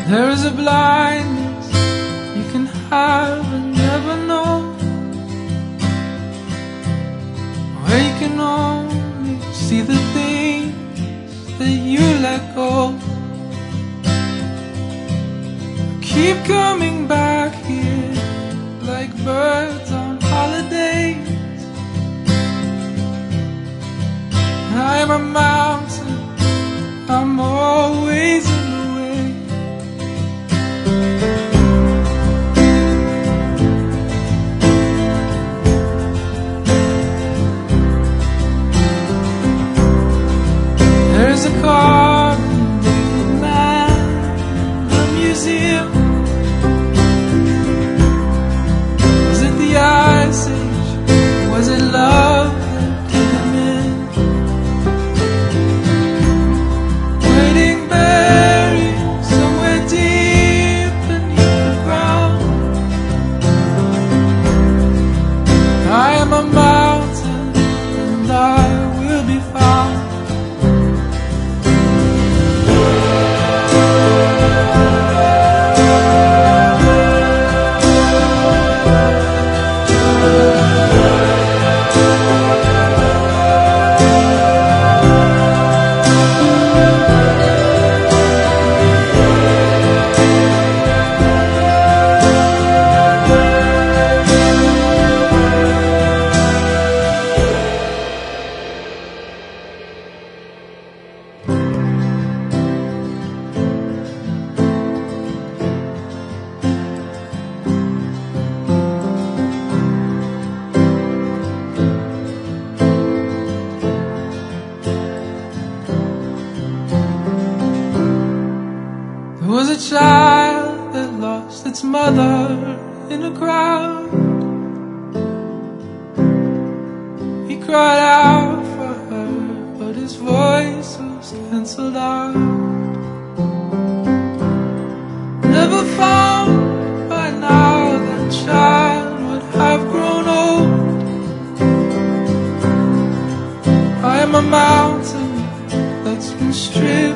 There is a blindness you can have and never know, where you can only see the things that you let go. Keep coming back here like birds on holidays. I'm a mountain, I'm always in the way. There's a carving man in a museum. Was it the Ice Age? Was it love that did him in? Waiting buried somewhere deep beneath the ground. I am a mountain and I will be found. There was a child that lost its mother in a crowd. He cried out for her, but his voice was cancelled out. Never found by now that child would have grown old. I am a mountain that's been stripped